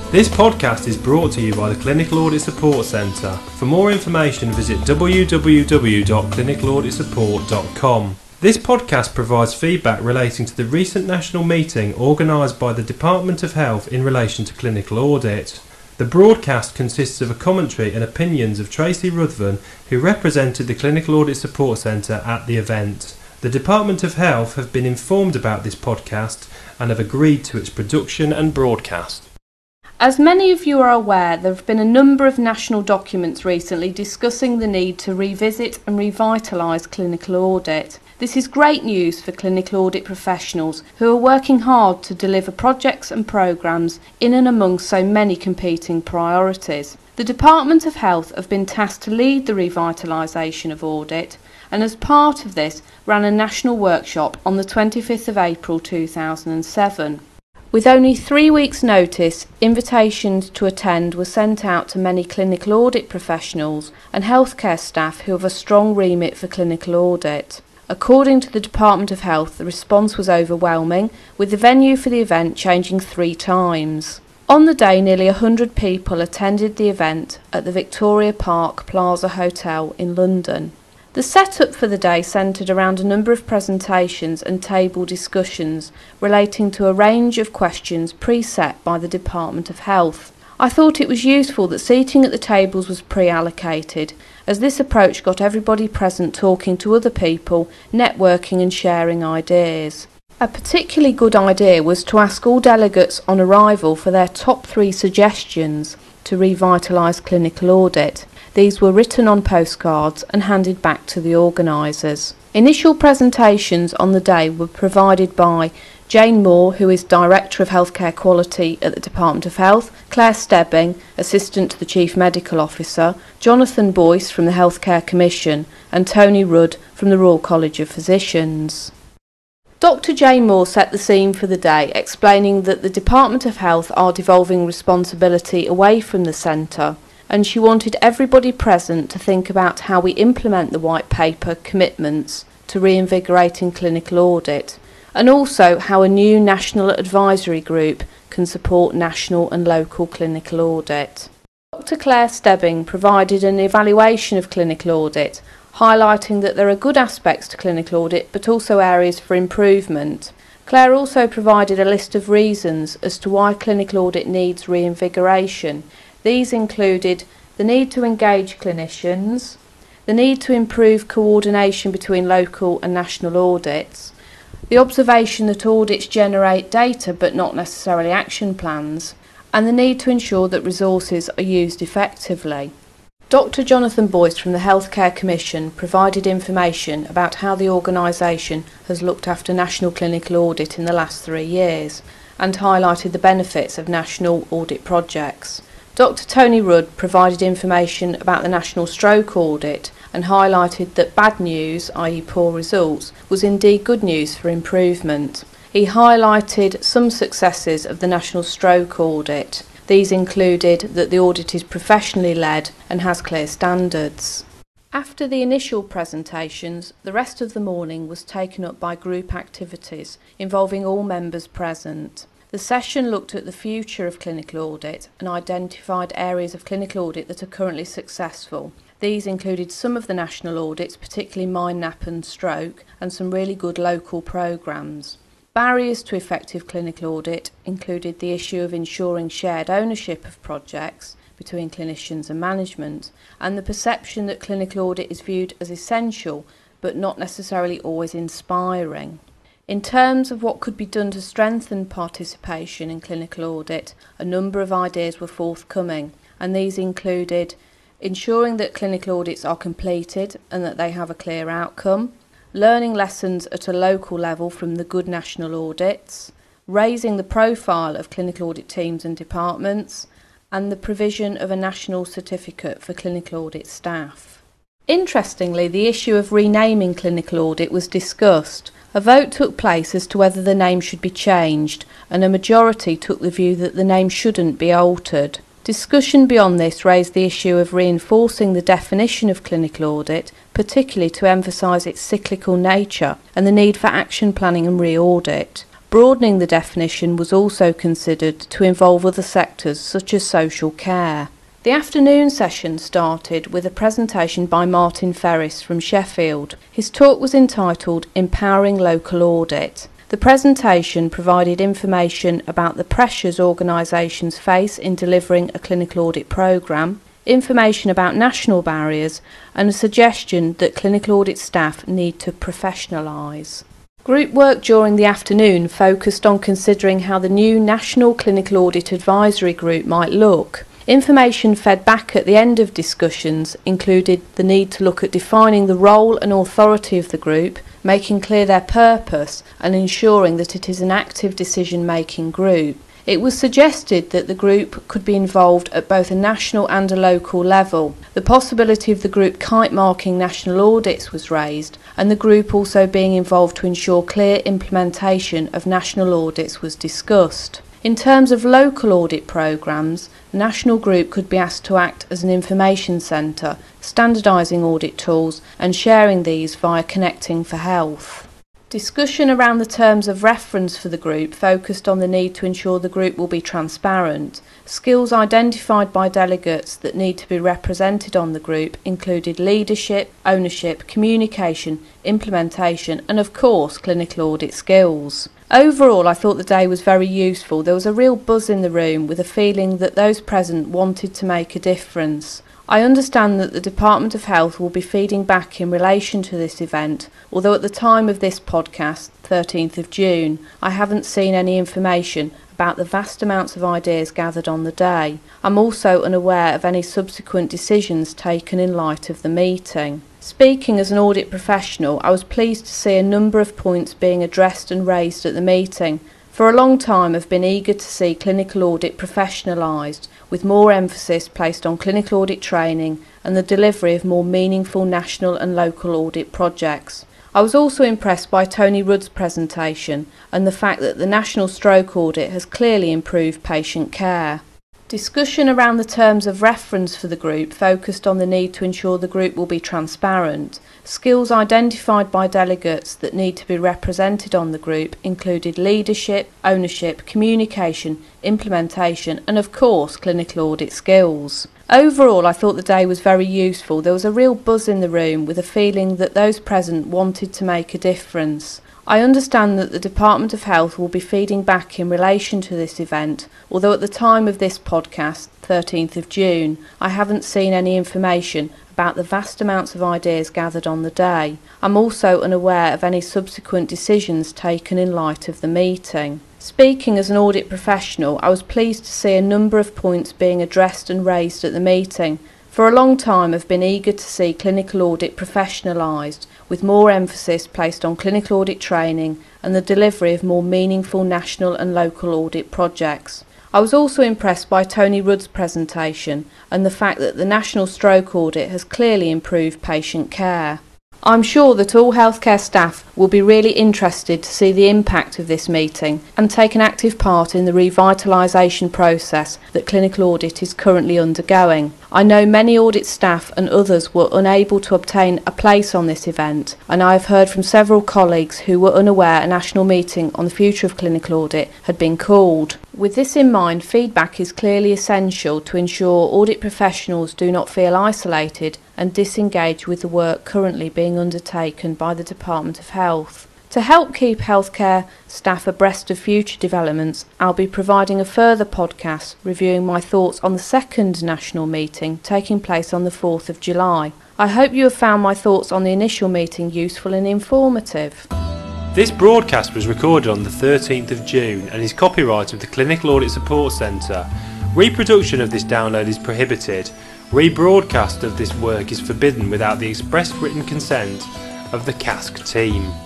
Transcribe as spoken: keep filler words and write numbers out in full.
This podcast is brought to you by the Clinical Audit Support Centre. For more information, visit w w w dot clinical audit support dot com. This podcast provides feedback relating to the recent national meeting organised by the Department of Health in relation to clinical audit. The broadcast consists of a commentary and opinions of Tracy Ruthven, who represented the Clinical Audit Support Centre at the event. The Department of Health have been informed about this podcast and have agreed to its production and broadcast. As many of you are aware, there have been a number of national documents recently discussing the need to revisit and revitalise clinical audit. This is great news for clinical audit professionals who are working hard to deliver projects and programmes in and among so many competing priorities. The Department of Health have been tasked to lead the revitalisation of audit, and as part of this ran a national workshop on the twenty-fifth of April two thousand seven. With only three weeks' notice, invitations to attend were sent out to many clinical audit professionals and healthcare staff who have a strong remit for clinical audit. According to the Department of Health, the response was overwhelming, with the venue for the event changing three times. On the day, nearly one hundred people attended the event at the Victoria Park Plaza Hotel in London. The setup for the day centred around a number of presentations and table discussions relating to a range of questions preset by the Department of Health. I thought it was useful that seating at the tables was pre-allocated, as this approach got everybody present talking to other people, networking and sharing ideas. A particularly good idea was to ask all delegates on arrival for their top three suggestions to revitalise clinical audit. These were written on postcards and handed back to the organisers. Initial presentations on the day were provided by Jane Moore, who is Director of Healthcare Quality at the Department of Health, Claire Stebbing, Assistant to the Chief Medical Officer, Jonathan Boyce from the Healthcare Commission, and Tony Rudd from the Royal College of Physicians. Doctor Jane Moore set the scene for the day, explaining that the Department of Health are devolving responsibility away from the centre, and she wanted everybody present to think about how we implement the white paper commitments to reinvigorating clinical audit, and also how a new national advisory group can support national and local clinical audit. Doctor Claire Stebbing provided an evaluation of clinical audit, highlighting that there are good aspects to clinical audit but also areas for improvement. Claire also provided a list of reasons as to why clinical audit needs reinvigoration. These included the need to engage clinicians, the need to improve coordination between local and national audits, the observation that audits generate data but not necessarily action plans, and the need to ensure that resources are used effectively. Doctor Jonathan Boyce from the Healthcare Commission provided information about how the organisation has looked after national clinical audit in the last three years and highlighted the benefits of national audit projects. Doctor Tony Rudd provided information about the National Stroke Audit and highlighted that bad news, that is poor results, was indeed good news for improvement. He highlighted some successes of the National Stroke Audit. These included that the audit is professionally led and has clear standards. After the initial presentations, the rest of the morning was taken up by group activities involving all members present. The session looked at the future of clinical audit and identified areas of clinical audit that are currently successful. These included some of the national audits, particularly mine, N A P and stroke, and some really good local programmes. Barriers to effective clinical audit included the issue of ensuring shared ownership of projects between clinicians and management, and the perception that clinical audit is viewed as essential but not necessarily always inspiring. In terms of what could be done to strengthen participation in clinical audit, a number of ideas were forthcoming, and these included ensuring that clinical audits are completed and that they have a clear outcome, learning lessons at a local level from the good national audits, raising the profile of clinical audit teams and departments, and the provision of a national certificate for clinical audit staff. Interestingly, the issue of renaming clinical audit was discussed. A vote took place as to whether the name should be changed, and a majority took the view that the name shouldn't be altered. Discussion beyond this raised the issue of reinforcing the definition of clinical audit, particularly to emphasise its cyclical nature and the need for action planning and re-audit. Broadening the definition was also considered to involve other sectors such as social care. The afternoon session started with a presentation by Martin Ferris from Sheffield. His talk was entitled Empowering Local Audit. The presentation provided information about the pressures organisations face in delivering a clinical audit programme, information about national barriers, and a suggestion that clinical audit staff need to professionalise. Group work during the afternoon focused on considering how the new National Clinical Audit Advisory Group might look. Information fed back at the end of discussions included the need to look at defining the role and authority of the group, making clear their purpose, and ensuring that it is an active decision-making group. It was suggested that the group could be involved at both a national and a local level. The possibility of the group kite marking national audits was raised, and the group also being involved to ensure clear implementation of national audits was discussed. In terms of local audit programmes, the national group could be asked to act as an information centre, standardising audit tools and sharing these via Connecting for Health. Discussion around the terms of reference for the group focused on the need to ensure the group will be transparent. Skills identified by delegates that need to be represented on the group included leadership, ownership, communication, implementation and of course clinical audit skills. Overall, I thought the day was very useful. There was a real buzz in the room with a feeling that those present wanted to make a difference. I understand that the Department of Health will be feeding back in relation to this event, although at the time of this podcast, thirteenth of June, I haven't seen any information about the vast amounts of ideas gathered on the day. I'm also unaware of any subsequent decisions taken in light of the meeting. Speaking as an audit professional, I was pleased to see a number of points being addressed and raised at the meeting. For a long time I've been eager to see clinical audit professionalised, with more emphasis placed on clinical audit training and the delivery of more meaningful national and local audit projects. I was also impressed by Tony Rudd's presentation and the fact that the National Stroke Audit has clearly improved patient care. Discussion around the terms of reference for the group focused on the need to ensure the group will be transparent. Skills identified by delegates that need to be represented on the group included leadership, ownership, communication, implementation and of course clinical audit skills. Overall, I thought the day was very useful. There was a real buzz in the room with a feeling that those present wanted to make a difference. I understand that the Department of Health will be feeding back in relation to this event, although at the time of this podcast, thirteenth of June, I haven't seen any information about the vast amounts of ideas gathered on the day. I'm also unaware of any subsequent decisions taken in light of the meeting. Speaking as an audit professional, I was pleased to see a number of points being addressed and raised at the meeting. For a long time I've been eager to see clinical audit professionalised, with more emphasis placed on clinical audit training and the delivery of more meaningful national and local audit projects. I was also impressed by Tony Rudd's presentation and the fact that the National Stroke Audit has clearly improved patient care. I'm sure that all healthcare staff will be really interested to see the impact of this meeting and take an active part in the revitalisation process that clinical audit is currently undergoing. I know many audit staff and others were unable to obtain a place on this event, and I have heard from several colleagues who were unaware a national meeting on the future of clinical audit had been called. With this in mind, feedback is clearly essential to ensure audit professionals do not feel isolated and disengage with the work currently being undertaken by the Department of Health. To help keep healthcare staff abreast of future developments, I'll be providing a further podcast reviewing my thoughts on the second national meeting taking place on the fourth of July. I hope you have found my thoughts on the initial meeting useful and informative. This broadcast was recorded on the thirteenth of June and is copyright of the Clinical Audit Support Centre. Reproduction of this download is prohibited. Rebroadcast of this work is forbidden without the express written consent of the C A S C team.